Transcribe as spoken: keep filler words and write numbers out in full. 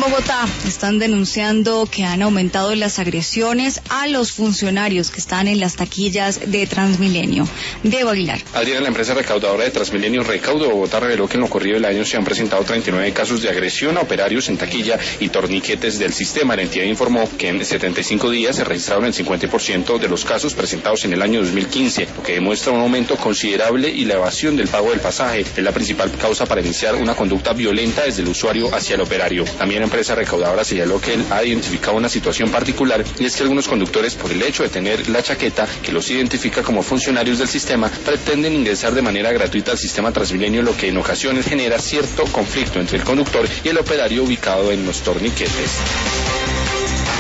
Bogotá están denunciando que han aumentado las agresiones a los funcionarios que están en las taquillas de Transmilenio. Diego Aguilar. Adriana, la empresa recaudadora de Transmilenio Recaudo Bogotá reveló que en lo corrido del año se han presentado treinta y nueve casos de agresión a operarios en taquilla y torniquetes del sistema. La entidad informó que en setenta y cinco días se registraron el cincuenta por ciento de los casos presentados en el año dos mil quince, lo que demuestra un aumento considerable y la evasión del pago del pasaje es la principal causa para iniciar una conducta violenta desde el usuario hacia el operario. También la empresa recaudadora señaló que él ha identificado una situación particular, y es que algunos conductores, por el hecho de tener la chaqueta que los identifica como funcionarios del sistema, pretenden ingresar de manera gratuita al sistema Transmilenio, lo que en ocasiones genera cierto conflicto entre el conductor y el operario ubicado en los torniquetes.